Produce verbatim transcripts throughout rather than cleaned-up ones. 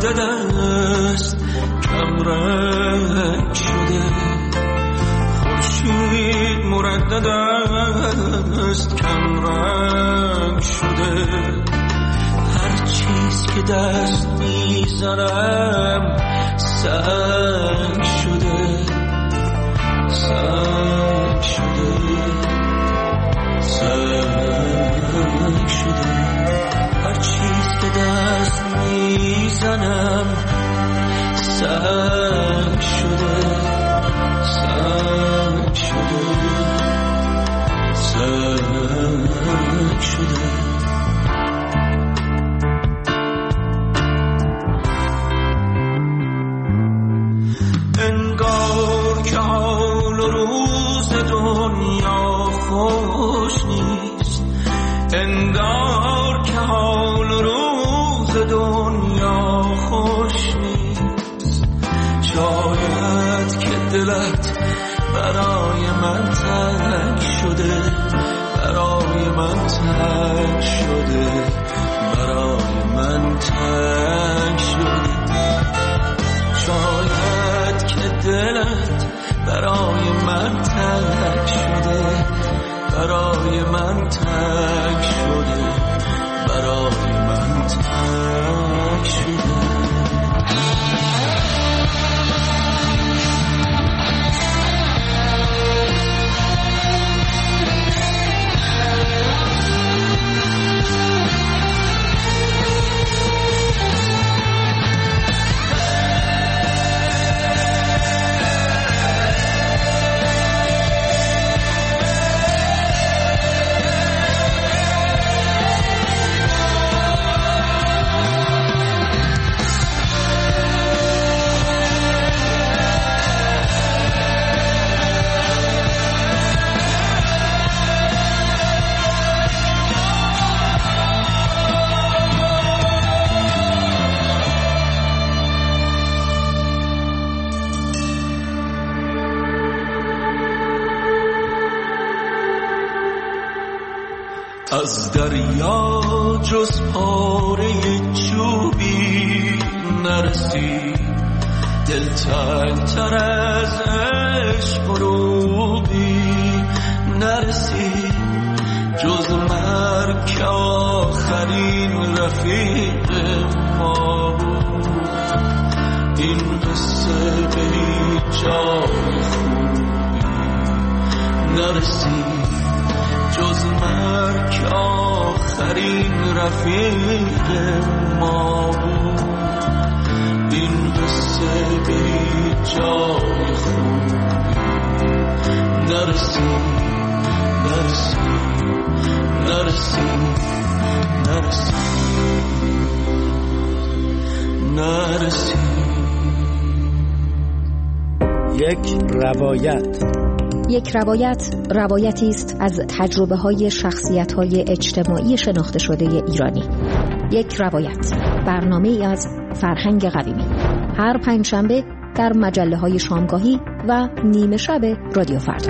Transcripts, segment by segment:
مردد است کم رنگ شده، خورشید مردد است کم رنگ شده، هر چیز که دست میزنم سنگ شده، سنگ شده، سنگ شده، هر چیز که دست میزنم سنگ شده، سنگ شده، سنگ شده. انگار که حال و روز دنیا خوش نیست، انگار که حال و روز دنیا خوش نیست، شاید که دلت برای من تنگ شده، برای من تنگ شده، برای من تنگ شده، شاید که دلت برای من تنگ شده، برای من تنگ شده، برای من تنگ شده. از دریا جز پاره چوبی نرسید، دلتنگ تر از عشق غروبی نرسید، جز مرگ که آخرین رفیق ما بود، این قصه به هیچ جای خوبی نرسید، جز مرگ که آخرین رفیق ما بود، این قصه به هیچ جای خوبی نرسید، نرسید، نرسید، نرسید، نرسید. یک روایت. یک روایت روایتی است از تجربه های شخصیت های اجتماعی شناخته شده ایرانی. یک روایت، برنامه ای از فرهنگ قویمی، هر پنجشنبه در مجله های شامگاهی و نیمه شب رادیو فردا.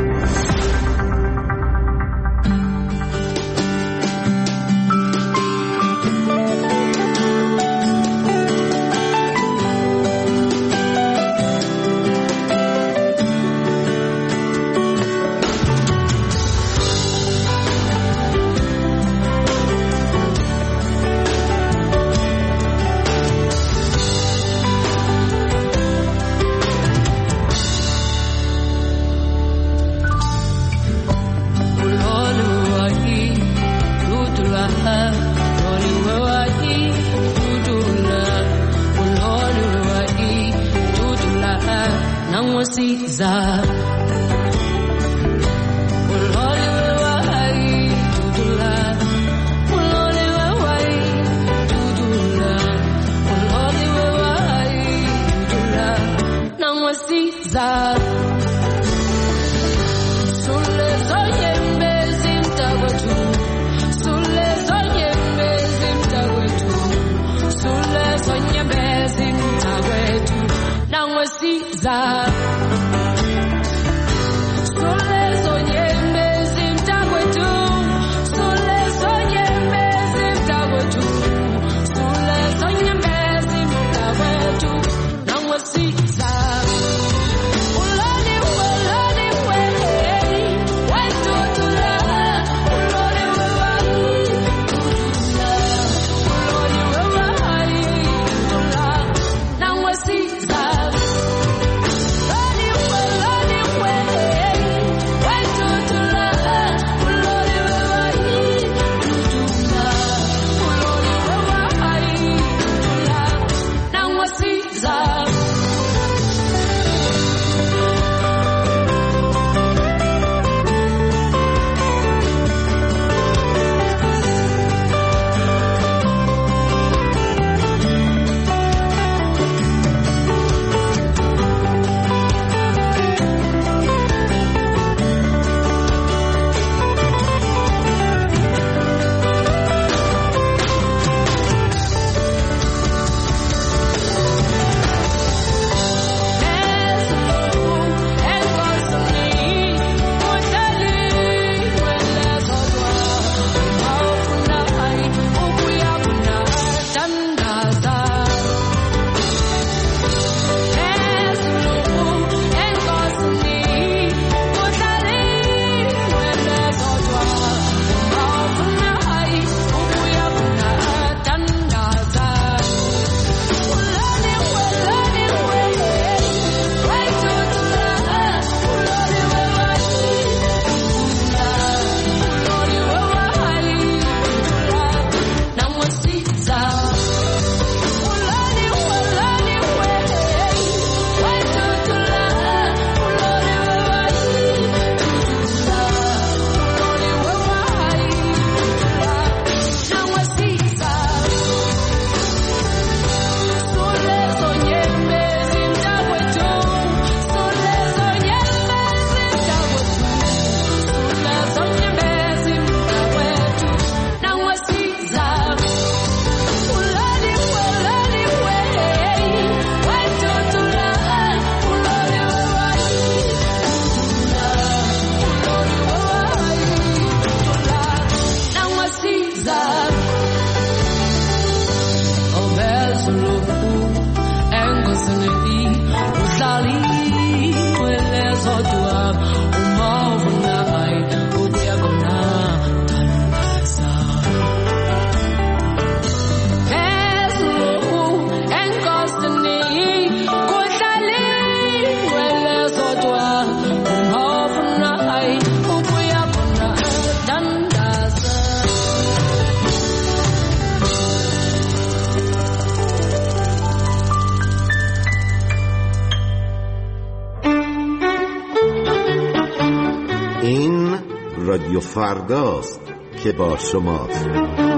رادیو فرداست که با شماست.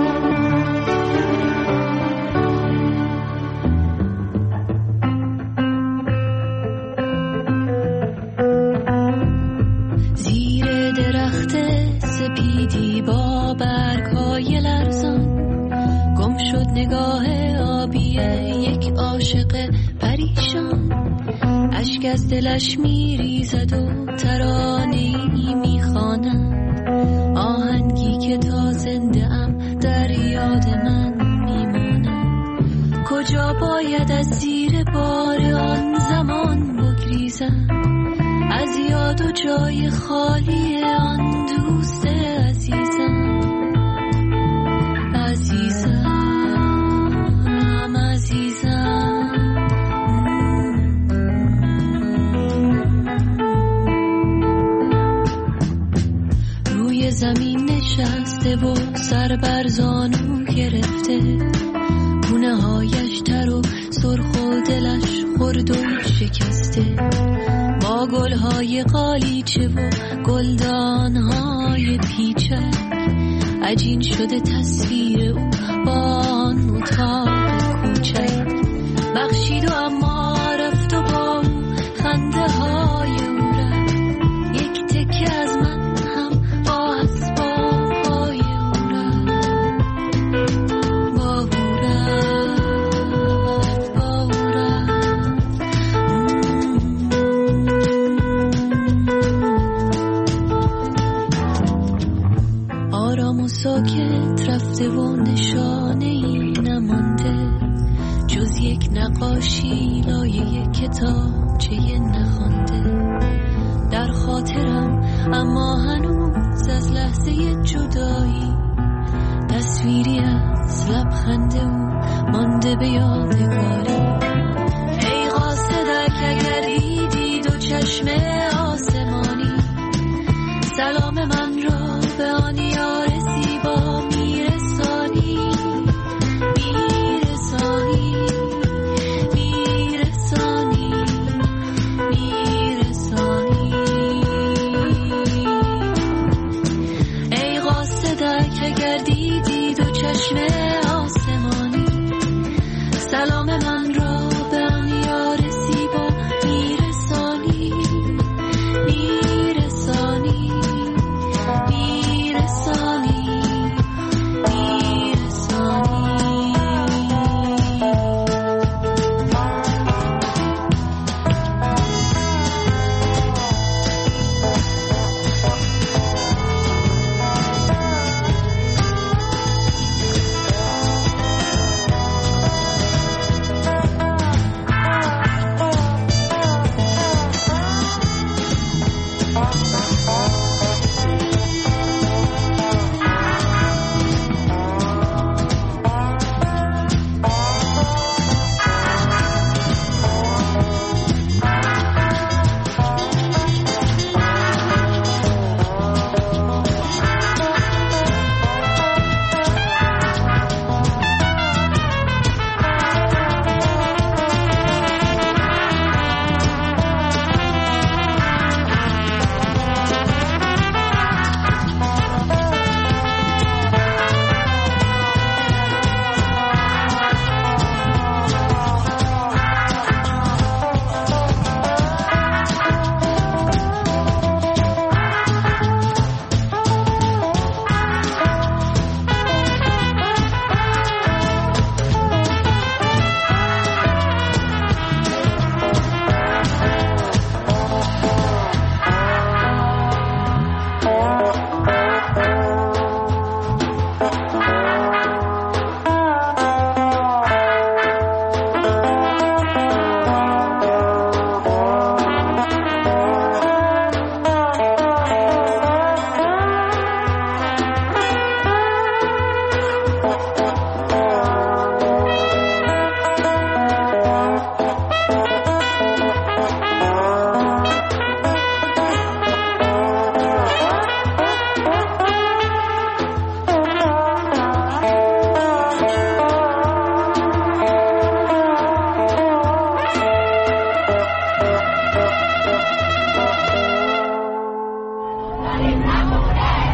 زیر درخت سپیدی با برگ‌های لرزان گم شد نگاه آبی یک عاشق پریشان. اشک از دلش میریزد و ترانه‌ای میخواند، آهنگی که تا زنده ام در یاد من میماند. کجا باید از زیر بار آن زمان بگریزم، از یاد و جای خالی آن دوست عزیزم. عزیزم عزیزم روی زمین نشسته و سر بر زانو گرفته، گونه هایش تر و سرخ و دلش خرد و شکسته. با گلهای قالیچه و گلدانهای پیچک عجین شده تصویر او با آن اتاق کوچک. بخشید و اما رفت و با او خنده های او رفت، یک تکه از من هم با اسباب های او رفت. با او رفت با او رفت. آرام و ساکت رفته و نشانه ای نمانده، جز یک نقاشی لایه کتابچه نخوانده. در خاطرم اما هنوز از لحظه جدایی تصویری از لبخند او مانده به یادگاری. ای قاصدک اگر دیدی دو چشم آسمانی، سلام من را به آن یار زیبا میرسانی. میرسانی میرسانی میرسانی. ای قاصدک اگر دیدی دو چشم آسمانی، سلام من را به آن یار زیبا میرسانی. میرسانی میرسانی.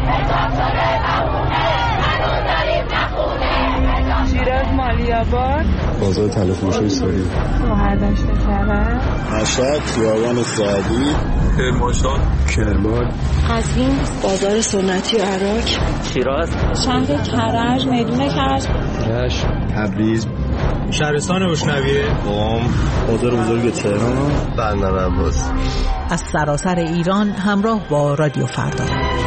شیراز مالیاباد، بازار تلفروشی سوری، مهردشت کرد، مشهد خیابان سعدی، کرمانشاه، کرمان، قزوین بازار سنتی عراق، شیراز، شهر کرج، میدون کرج، رشت، تبریز، شهرستان روشنویه، قم، بازار بزرگ تهران، بندر عباس. از سراسر ایران همراه با رادیو فردا.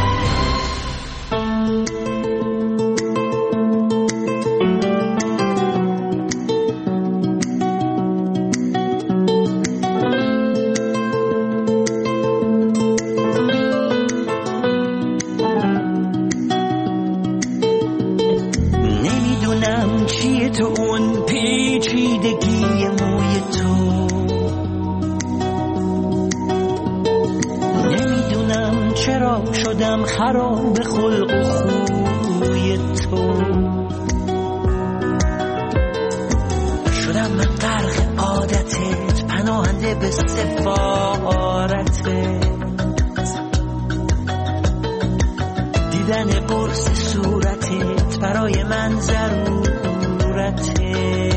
نمیدونم چیه تو اون پیچیدگی موی تو، نمیدونم چرا شدم خراب خلق و خوی تو، شدم من غرق عادتت، پناهنده به سفارتت، دیدن قرص صورتت برای من ضرورته،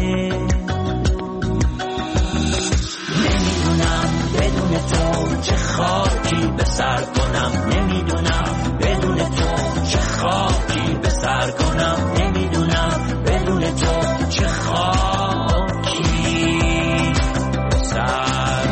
نمیدونم بدون تو چه خاکی به سر کنم، نمیدونم بدون تو چه خاکی به سر کنم، نمیدونم بدون تو چه خاکی به سر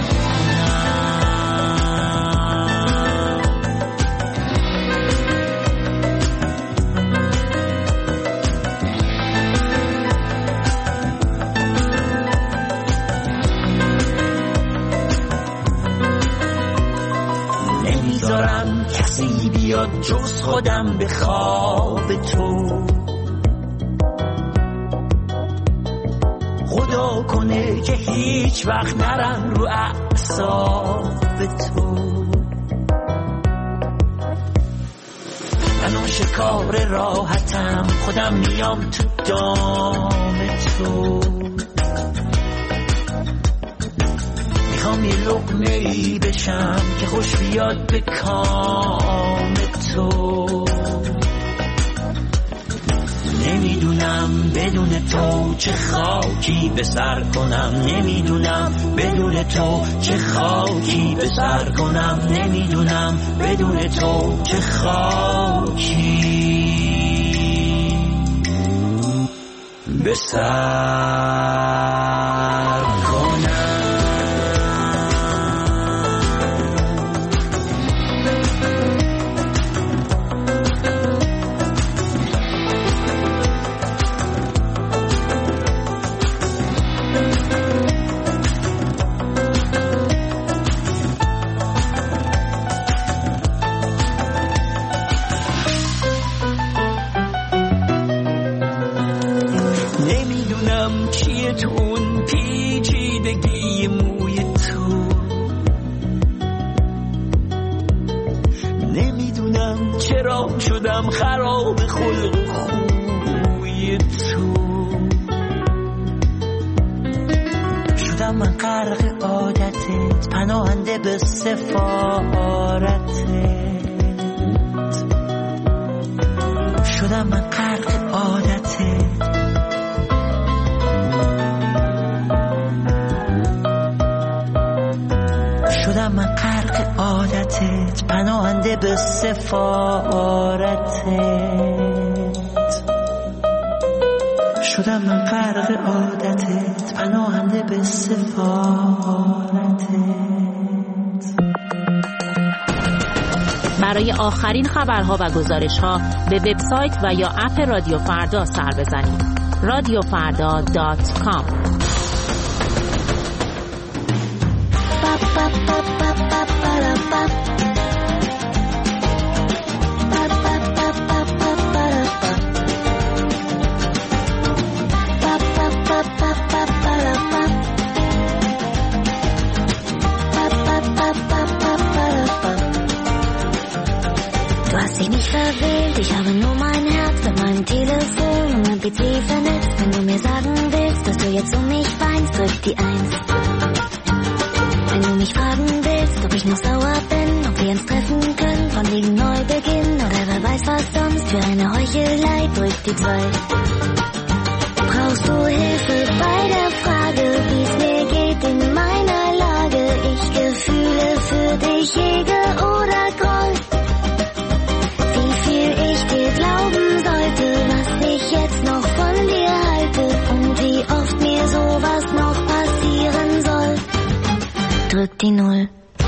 نمیذارم کسی بیاد جز خودم به خواب تو، خدا کنه که هیچ وقت نرم رو اعصاب تو، من آشکار راحتم، خودم میام تو دام تو، میخوام یه لقمه ای بشم که خوش بیاد به کام تو، نمیدونم بدون تو چه خاکی به سر کنم، نمیدونم بدون تو چه خاکی به سر کنم، نمیدونم بدون تو چه خاکی به سر کنم. تو اون پیچیدگی موی تو، نمیدونم چرا شدم خراب خلق و خوی تو، شدم من غرق عادتت، پناهنده به سفارتت، شدم من غرق عادتت، شدم من غرق عادتت، پناهنده به سفارتت، شدم من غرق عادتت، پناهنده به سفارتت. برای آخرین خبرها و گزارش‌ها به وبسایت و یا اپ رادیو فردا سر بزنید. رادیو فردا دات کام. Ich habe nur mein Herz mit meinem Telefon und mein P C vernetzt. Wenn du mir sagen willst, dass du jetzt um mich weinst, drück die Eins. Wenn du mich fragen willst, ob ich noch sauer bin, ob wir uns treffen können, von wegen Neubeginn oder wer weiß die zwei. Brauchst du Hilfe bei der Frage, wie es mir geht in meiner Lage? Ich Gefühle für dich hege oder Groll? Wie viel ich dir glauben sollte, was ich jetzt noch von dir halte und wie oft mir sowas noch passieren soll. Drück die Null.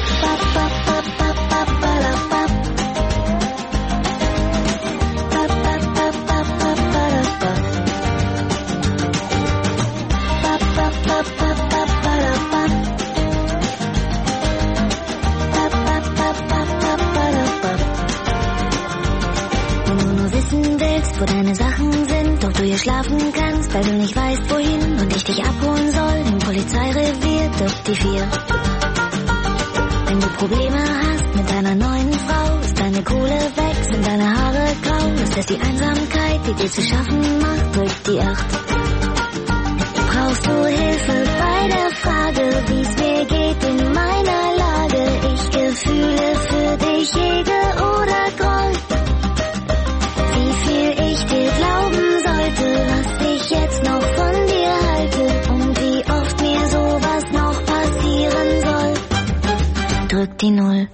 Wo deine Sachen sind, doch du hier schlafen kannst, weil du nicht weißt wohin und ich dich abholen soll im Polizeirevier durch die vier. Wenn du Probleme hast mit deiner neuen Frau, ist deine Kohle weg, sind deine Haare grau, ist es die Einsamkeit, die dir zu schaffen macht, drück die acht. Brauchst du Hilfe bei der Frage, wie es mir geht in meiner Lage? Ich Gefühle für dich hege oder Groll? Wie viel ich dir glauben sollte, was ich jetzt noch von dir halte und wie oft mir sowas noch passieren soll. Drück die Null.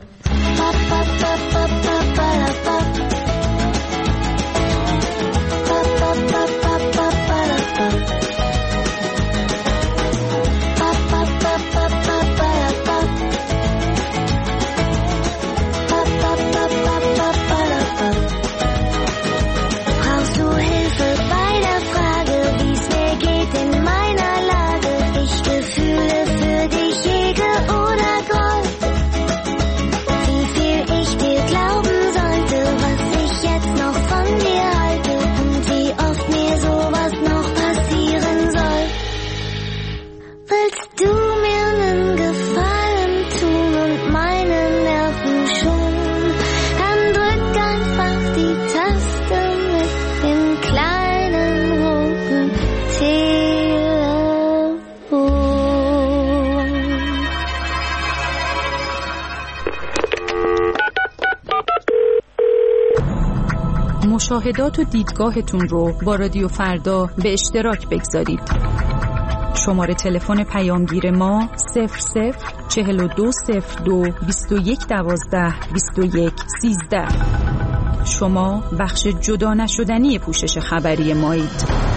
مشاهدات و دیدگاهتون رو با رادیو فردا به اشتراک بگذارید. شماره تلفن پیامگیر ما صفر صفر چهل و دو صفر دو بیست و یک دوازده بیست و یک سیزده. شما بخش جدا نشدنی پوشش خبری مایید.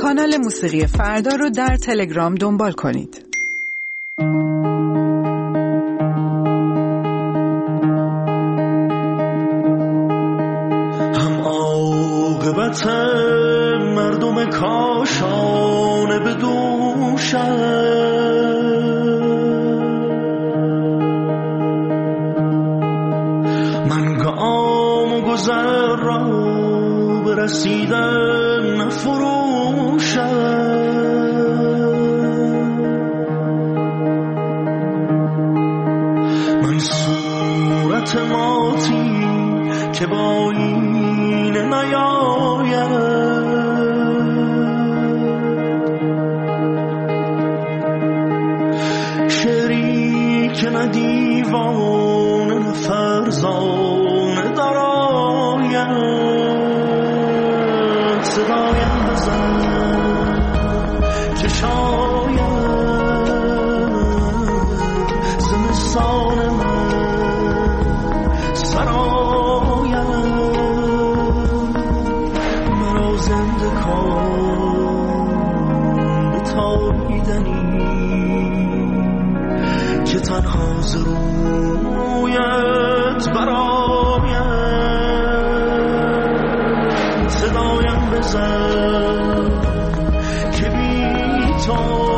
کانال موسیقی فردا رو در تلگرام دنبال کنید. هم عاقبت مردم کاشانه به دوشم، من گام و گذر را برسیدن نفروشم. من صورت ماتی که با این نیاید، شعری که نه دیوانه نه فرزانه دراید. صدایم بزن که شاید زمستان من سراید، مرا زنده کن به تابیدنی که تنها ز رویت براید. صدایم بزن که بی تو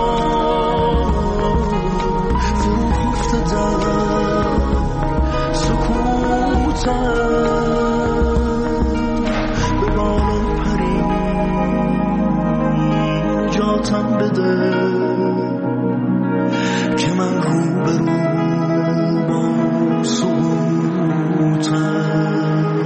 فرو خفته در سکوتم، به بالا پری نجاتم بده که من رو به رو با سکوتم.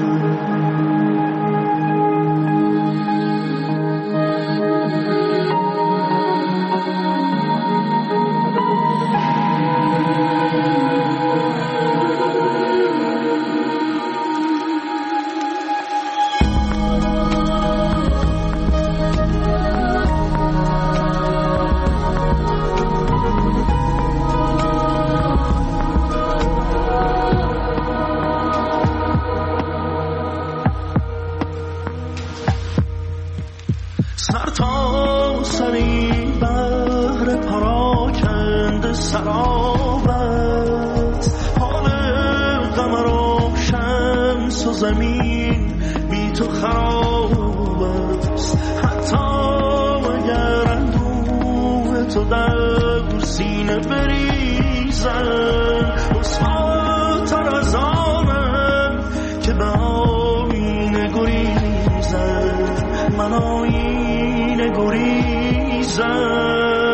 سر تا سری بحر پراکنده سرابت، حال قمر و شمس و زمین بی تو خراب است. حتی اگر اندوه تو در سینه بریزم، رسواتر از آنم که به آینه گریزم. من آینه گریزم.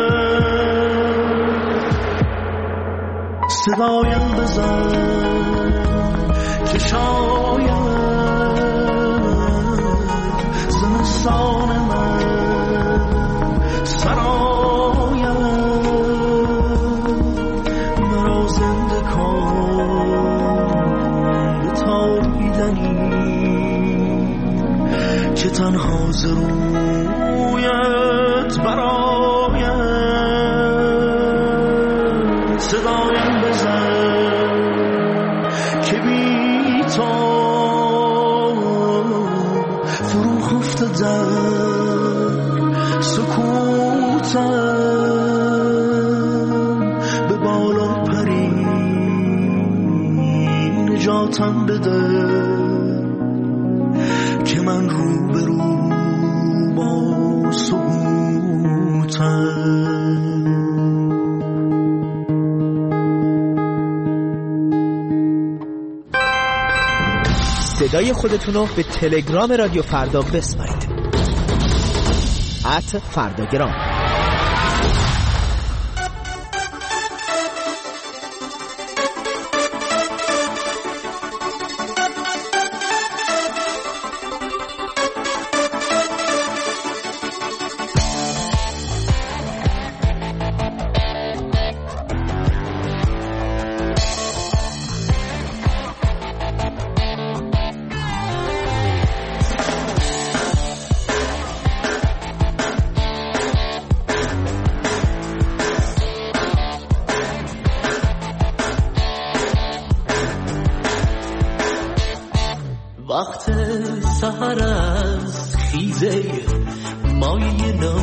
صدایم بزن که شاید زمستان من سراید، مرا زنده کن به تابیدنی که تنها ز رویت براید. صدایم بزن که بی تو فرو خفته در سکوتم، به بالا پری نجاتم بده که من رو به رو با سکوتم. صدای خودتونو به تلگرام رادیو فردا بسپارید. ات فرداگرام.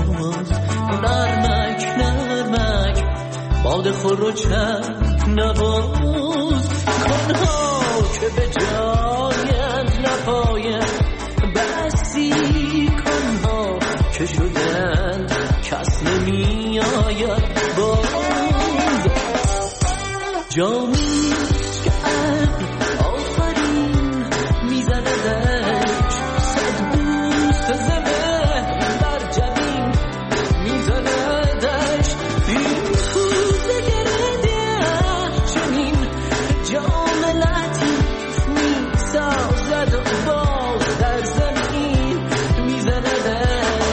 باز نرمک نرمک باد خور رو چند نواز کنها که به جایند نپایند بسی کنها که شدند کس نمی آید باز جامی که عقل آفرین میزندش صد بوست زمه بر جبین میزندش این کوزه گرده چنین جام لطیف میسازد باز در زمین میزندش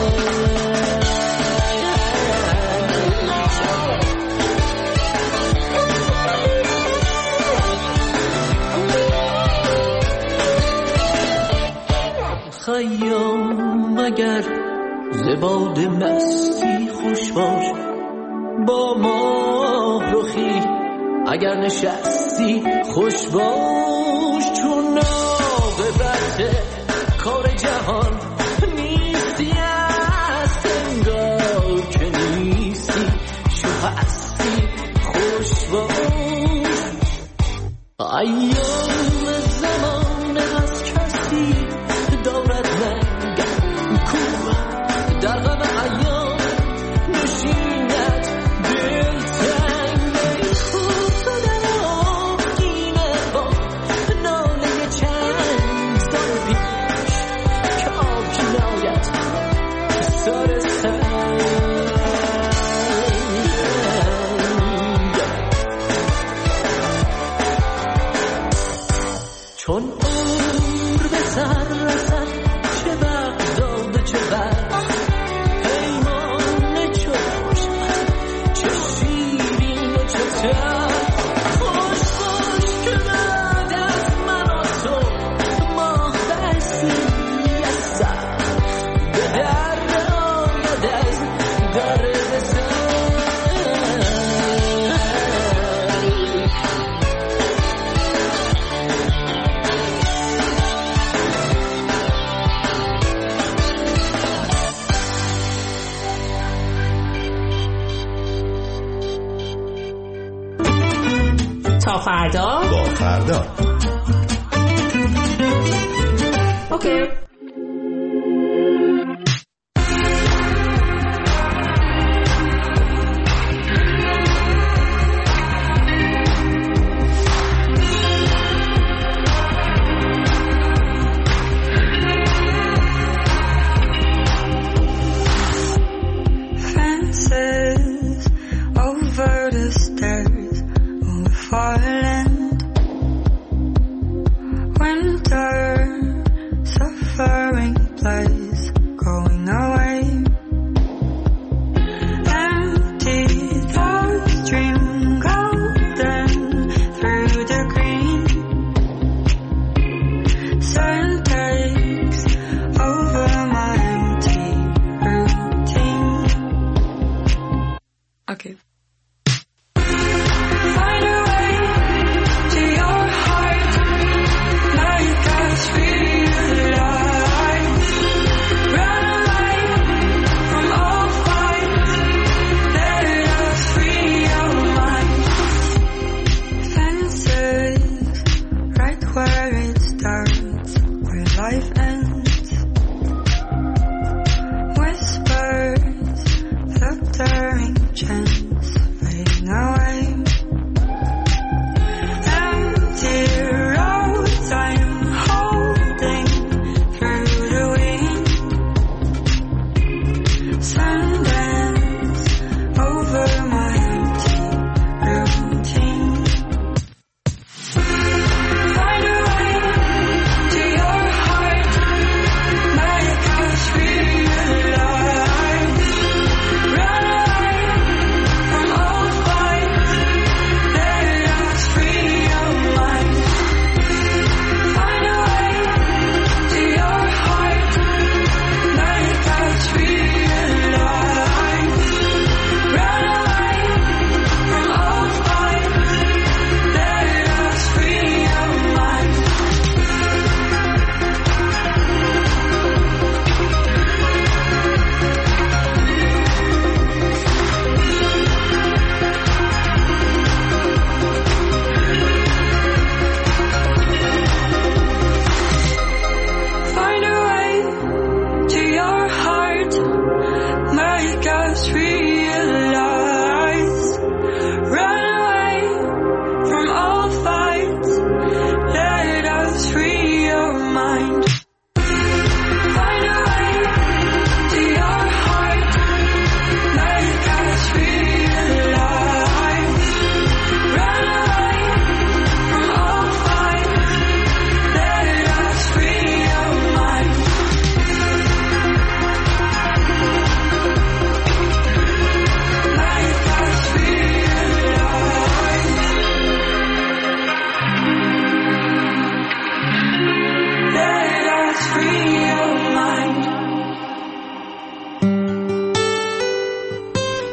خیام اگر زباد مستی خوش باش با ما رخی اگر نشستی خوش باش چون عاقبت کار جهان نیستی است انگار که نیستی شو هستی خوش باش ایام زمان از کسی دارد منگم کوه در غم ایام نشیند دل تنگ کوه در آگینه با ناله چند سال پیش که آب کنایت سر سنگ چون عمر به سر رسد چه وقت داده چه وقت پیمان چه باشد چه شیرین و چه تلخ خوش باش که بعد از من و تو ماه بر سوی سر به در آید از در بزن تا فردا با فردا اوکی Fences over the stairs over Farland. Winter suffer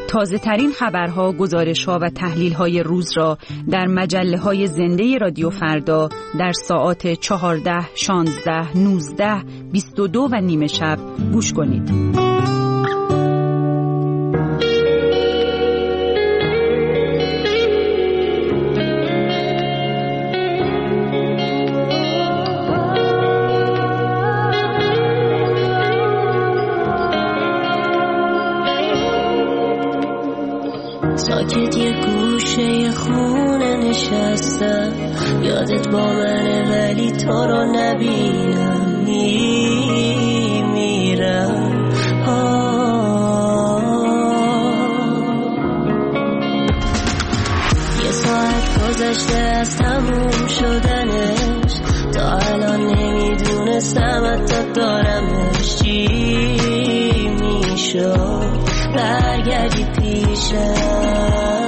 تازه ترین خبرها، گزارش‌ها و تحلیل‌های روز را در مجله‌های زنده رادیو فردا در ساعات چهارده، شانزده، نوزده، بیست و دو و نیمه شب گوش کنید. ساکت یه گوشه خونه نشستم، یادت با منه ولی تو رو نبینم، میمیرم. یه ساعت گذشته از تموم شدنش، تا الان نمیدونستم حتی دارمش. چی میشد برگردی پیشم؟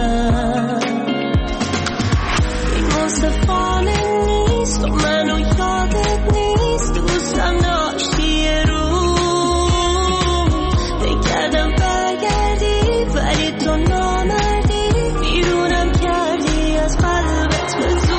این مصطفانه نیست و منو یادت نیست، دوستم داشتی یه روز، بگردم برگردی ولی تو نامردی، بیرونم کردی از قلبت به زور.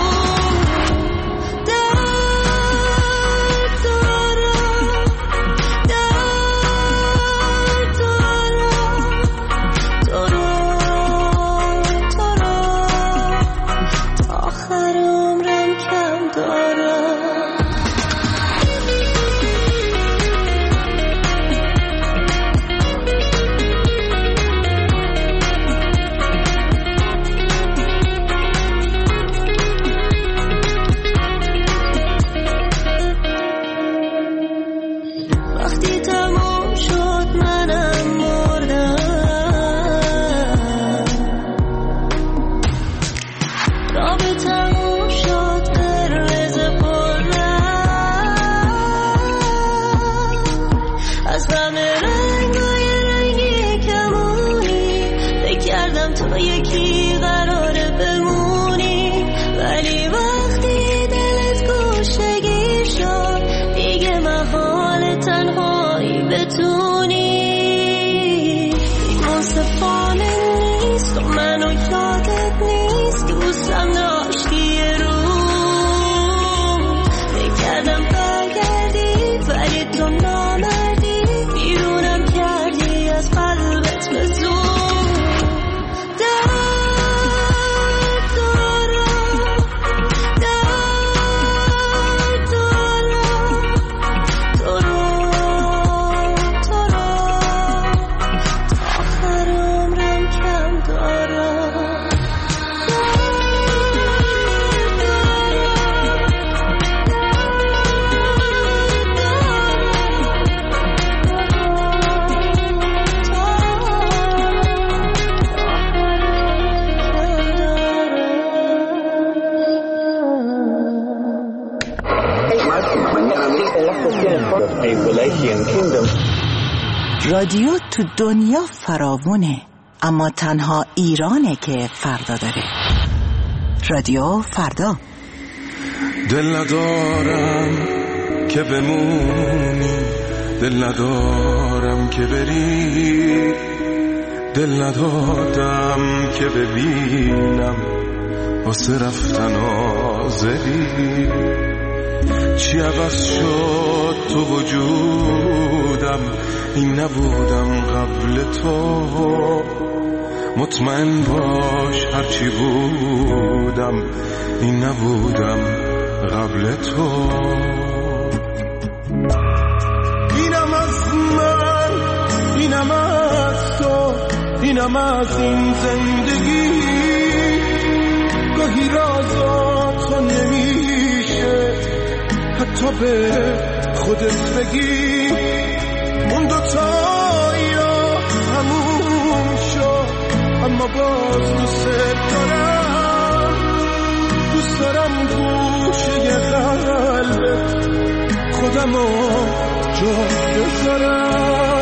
رادیو تو دنیا فراوونه، اما تنها ایرانه که فردا داره. رادیو فردا. دل ندارم که بمونی، دل ندارم که بری، دل ندادم که ببینم واسه رفتن آزری. چی عوض شد تو وجودم، این نبودم قبل تو. مطمئن باش هرچی بودم، این نبودم قبل تو. اینم از من، اینم از تو، اینم از این زندگی. گاهی رازا تو نمیشه حتی به خودت بگی. اون دوتایا تموم شد، اما باز دوست دارم. دوست دارم گوشه قلبت خودمو جا بذارم.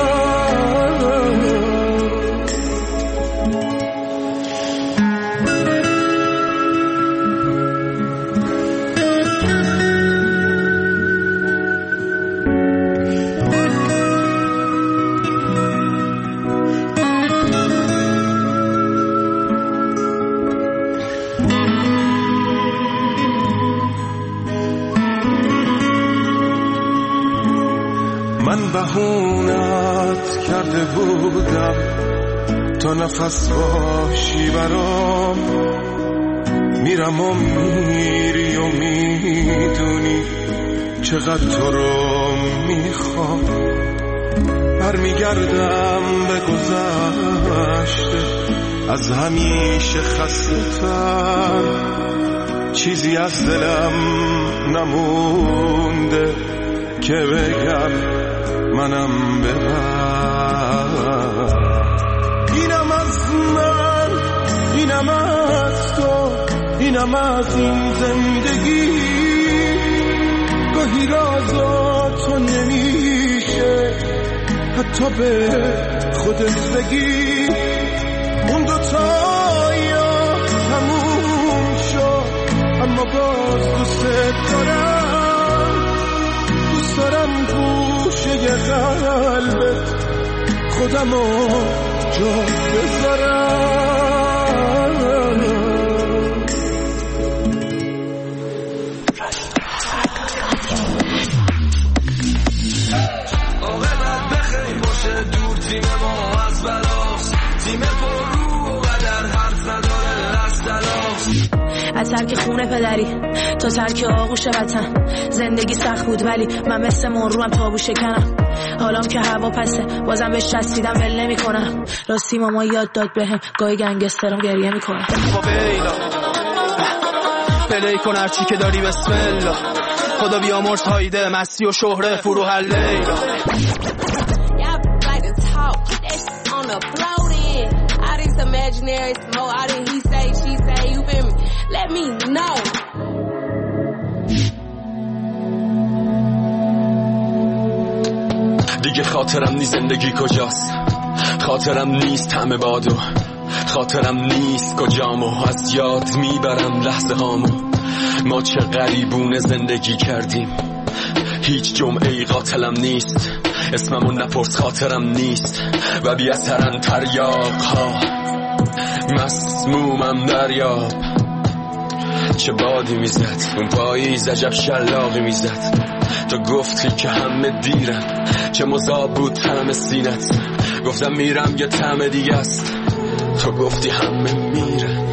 بهونت کرده بودم تا نفس باشی برام، میرم و میری و میدونی چقدر تو رو میخوام. برمیگردم به گذشته از همیشه خسته تر، چیزی از دلم نمونده که بگم منم ببر. اینم از من، اینم از تو، اینم از این زندگی. گاهی رازا تو نمیشه حتی به خودت بگی. اون دوتا یا تموم شد اما باز دوست دارم. دوست دارم گوشه قلبت خودمو جا بذارم. تیم ما از بلاست، تیم پر رو و قدر حرف نداره از دلاست. از ترک خونه پدری تا ترک آغوش وطن، زندگی سخت بود ولی من مثل مرروم تابو شکنم. حالام که هوا پسه بازم بهش چسبیدم ول نمی کنم. راستی ماما یاد داد بهم گاهی گنگسترم گریه میکنم. خب اینا پلی کن هرچی که داری بسم الله. خدا بیامرز هایده مستی و شهره فرو هر لیلا. Imaginary smoke, I didn't he say, she say, you feel me? Let me know. دیگه خاطرم نیست زندگی کجاست، خاطرم نیست همه بادو، خاطرم نیست کجامو از یاد میبرم لحظه هامو. ما چه غریبونه زندگی کردیم، هیچ جمعه قاتلم نیست، اسممو نپرس خاطرم نیست و بی اثرن تریاق ها. مسمومم دریاب چه بادی میزد، اون پاییز عجب شلاقی میزد. تو گفتی که همه دیرن، چه مذاب بود طعم سینت. گفتم میرم یه طعم دیگه است، تو گفتی همه میرن.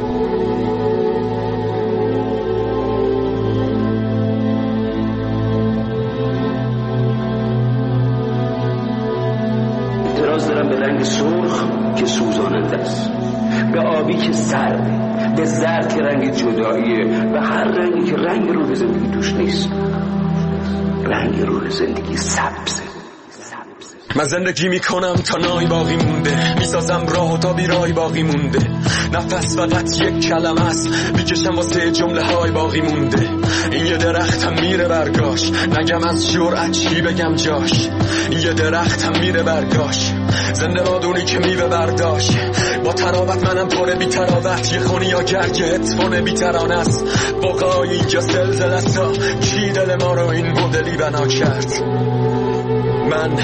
اعتراض دارم به رنگ سرخ که سوزاننده است، به آبی که سرده، به زرد که رنگ جداییه، و هر رنگی که رنگ روح زندگی توش نیست. رنگ روح زندگی سبزه. من زندگی میکنم تا نای باقی مونده، میسازم راه و تا بیرای باقی مونده. نفس فقط یک کلمه است، میکشم واسه جمله های باقی مونده. این یه درختم میره برگاش، نگم از جرأت چی بگم جاش. این یه درختم میره برگاش، زنده بادونی که میوه برداشت. با تراوت منم پر بی تراوت، یه خونی یا گرگه اتفانه بی ترانه است. بقایی اینجا زلزله است، کی دل ما رو این مدلی بنا کرد؟ من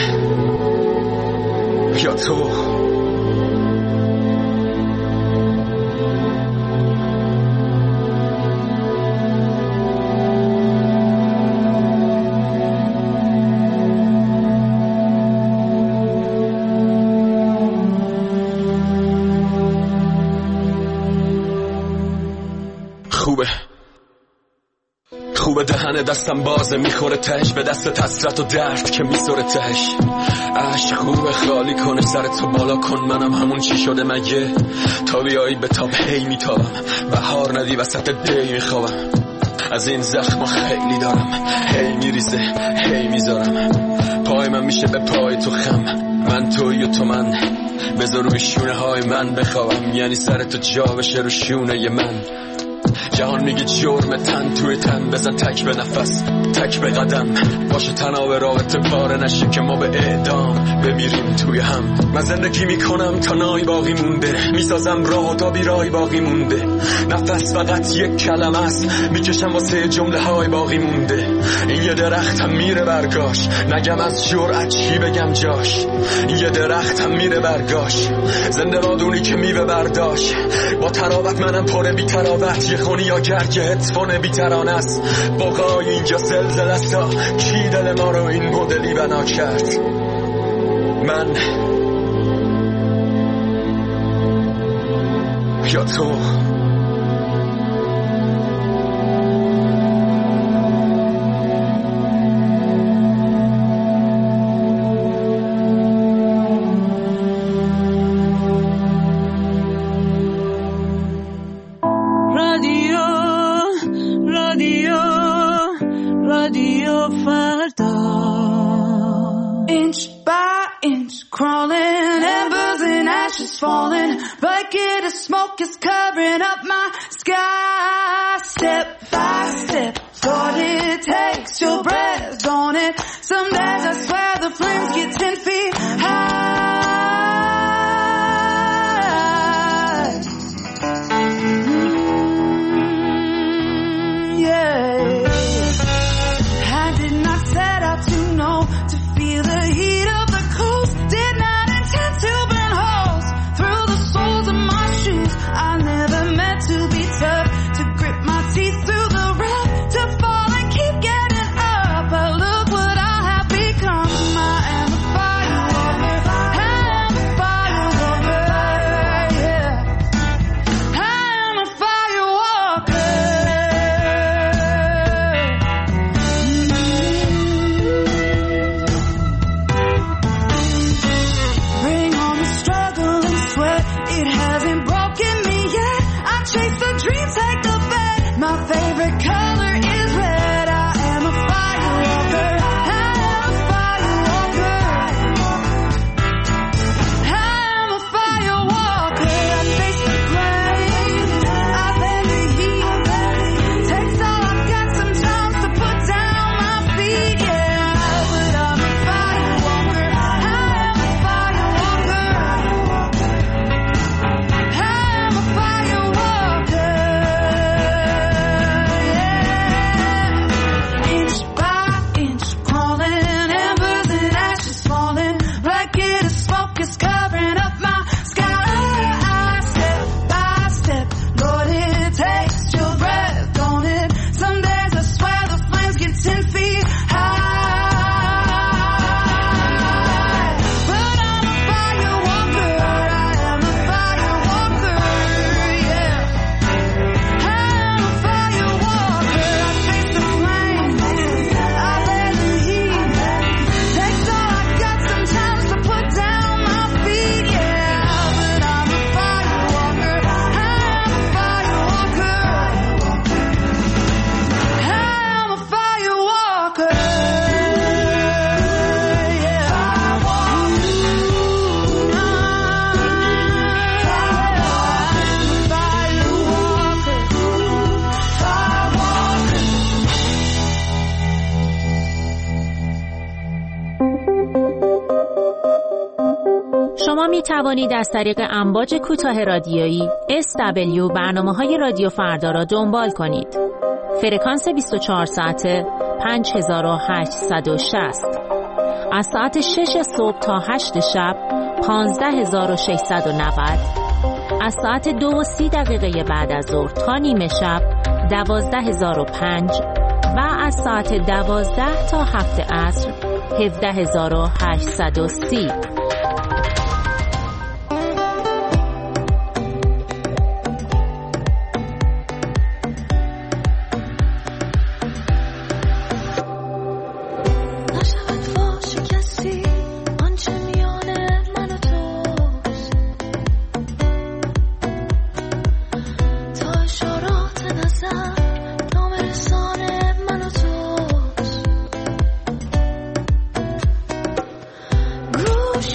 یا تو؟ خوبه خوبه دهن دستم بازه، میخوره تهش به دست حسرت و درد که میسوره تهش. عشق خوبه خالی کنه سرتو بالا کن، منم همون چی شده مگه؟ تا بیایی به تاب هی میتابم، بهار ندی وسط دی میخوابم. از این زخم خیلی دارم، هی میریزه هی میذارم. پای من میشه به پای تو خم، من توی و تو من. بذار روی شونه های من بخوابم، یعنی سرتو جا بشه رو شونه من. جهان میگه جرم تن توی تن، بزن تک به نفس تک به قدم. باشه تناب رابطه پاره نشه که ما به اعدام بمیریم توی هم. من زندگی میکنم تا نای باقی مونده، میسازم راه و تا بیرای باقی مونده. نفس فقط یک کلمه است، میکشم واسه جمله های باقی مونده. این یه درختم میره برگاش، نگم از جرأت چی بگم جاش. این یه درختم میره برگاش، زنده بادونی که میوه برداشت. با تراوت منم پر بی تراوت، یه خونی ریاگر که هدفون بیترانه است. بقای اینجا زلزله است تا کی دل ما رو این مدلی بنا کرد؟ من یا تو؟ Falling, bucket of smoke is covering up my sky. Step by step, what it takes, your breath on it. Some days I swear the flames get ten feet high. Mm, yeah, I did not set out to know, to feel the heat of the coast. Did not intend to burn holes through the soles of my shoes. I never meant to be tough, to grip my teeth through the rough, to fall and keep getting up. But look what I have become. I am a firewalker. I am a firewalker. Yeah, I am a firewalker. Mm-hmm. Bring on the struggle and sweat. It hasn't broken me yet. I chase the dream, take the bet. My favorite color is red. I am a firewalker. I am a firewalker. I am a firewalker. I face the flames. I bear the heat. Takes all I've got sometimes to put down my feet. Yeah, but I'm a firewalker. I am a firewalker. I am a firewalker, yeah. Inch by inch, crawling, embers and ashes falling. Blanket of smoke is covering up my sky. Step by step, Lord, it takes your breath, don't it? Some days I swear the flames get ten feet high. But I'm a firewalker. I am a firewalker, yeah. I am a firewalker. I face the flames. I bear the heat. Takes all I got sometimes to put down my feet, yeah. But I'm a firewalker. I am a firewalker. I am a firewalker, yeah. شما می توانید از طریق امواج کوتاه رادیویی اس دبلیو برنامه‌های رادیو فردا را دنبال کنید. فرکانس بیست و چهار ساعته پنج هزار و هشتصد و شصت. از ساعت شش صبح تا هشت شب پانزده هزار و ششصد و نود. از ساعت دو و سی دقیقه بعد از ظهر تا نیمه شب دوازده هزار و پنج و از ساعت دوازده تا هفت عصر هفده هزار و هشتصد و سی. نشود فاش کسی آنچه میان من و توست، تا اشارات نظر نام رسان من و توست. گوش